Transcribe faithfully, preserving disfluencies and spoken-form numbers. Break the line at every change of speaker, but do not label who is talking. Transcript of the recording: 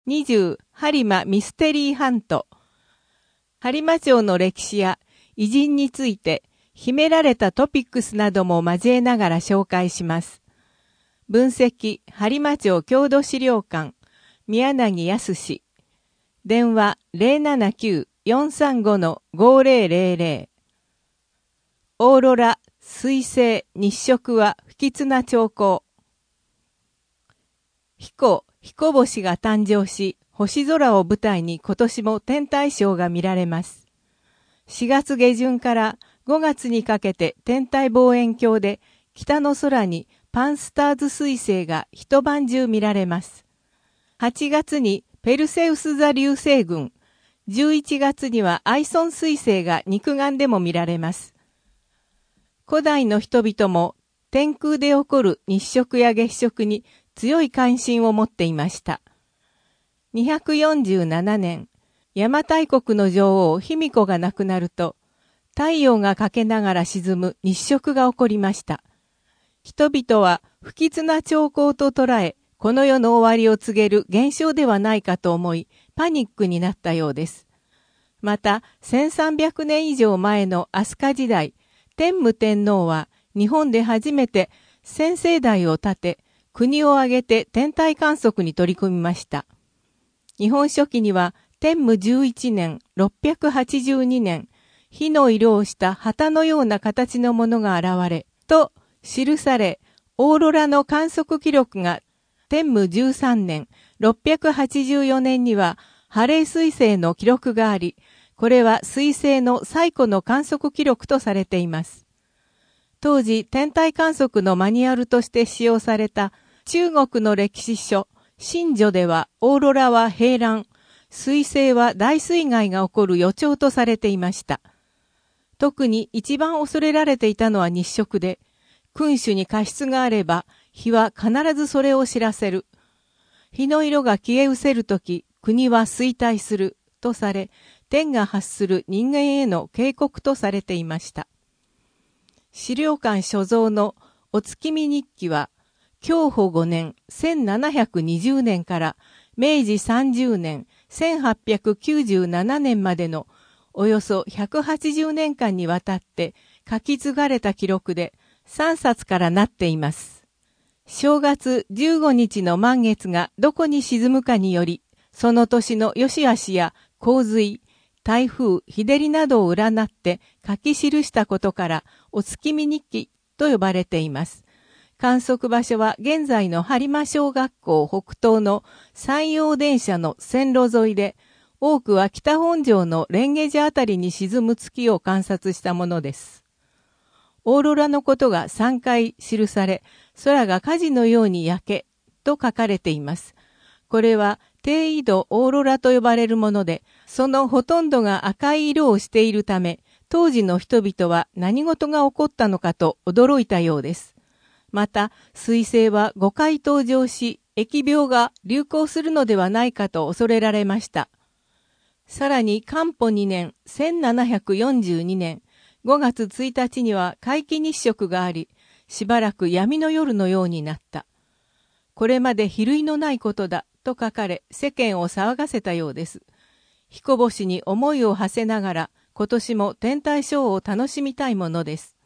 にじゅう播磨ミステリーハント。播磨町の歴史や偉人について秘められたトピックスなども交えながら紹介します。分析播磨町郷土資料館宮柳康。電話 ゼロななきゅう よんさんご ごゼロゼロゼロ。オーロラ、水星、日食は不吉な兆候。彦、彦星が誕生し、星空を舞台に今年も天体ショーが見られます。しがつ下旬からごがつにかけて天体望遠鏡で北の空にパンスターズ彗星が一晩中見られます。はちがつにペルセウス座流星群、じゅういちがつにはアイソン彗星が肉眼でも見られます。古代の人々も天空で起こる日食や月食に強い関心を持っていました。にひゃくよんじゅうななねん、邪馬台国の女王卑弥呼が亡くなると、太陽が欠けながら沈む日食が起こりました。人々は不吉な兆候と捉え、この世の終わりを告げる現象ではないかと思い、パニックになったようです。また、せんさんびゃくねん以上前の飛鳥時代、天武天皇は日本で初めて先々代を建て、国を挙げて天体観測に取り組みました。日本書紀には天武じゅういちねんろっぴゃくはちじゅうにねん、火の色をした旗のような形のものが現れ、と記され、オーロラの観測記録が天武じゅうさんねんろっぴゃくはちじゅうよねんにはハレー彗星の記録があり、これは彗星の最古の観測記録とされています。当時、天体観測のマニュアルとして使用された中国の歴史書、新序ではオーロラは平乱、彗星は大水害が起こる予兆とされていました。特に一番恐れられていたのは日食で、君主に過失があれば、火は必ずそれを知らせる。火の色が消え失せるとき、国は衰退する、とされ、天が発する人間への警告とされていました。資料館所蔵のお月見日記は、享保ごねんせんななひゃくにじゅうねんから明治さんじゅうねんせんはっぴゃくきゅうじゅうななねんまでのおよそひゃくはちじゅうねんかんにわたって書き継がれた記録でさんさつからなっています。正月じゅうごにちの満月がどこに沈むかにより、その年の良し悪しや洪水、台風、日照りなどを占って書き記したことからお月見日記と呼ばれています。観測場所は現在の播磨小学校北東の山陽電車の線路沿いで、多くは北本庄の蓮華寺あたりに沈む月を観察したものです。オーロラのことがさんかい記され、空が火事のように焼けと書かれています。これは低緯度オーロラと呼ばれるもので、そのほとんどが赤い色をしているため、当時の人々は何事が起こったのかと驚いたようです。また、彗星はごかい登場し、疫病が流行するのではないかと恐れられました。さらに、寛保にねんせんななひゃくよんじゅうにねんごがつついたちには皆既日食があり、しばらく闇の夜のようになった。これまで比類のないことだと書かれ、世間を騒がせたようです。彦星に思いを馳せながら、今年も天体ショーを楽しみたいものです。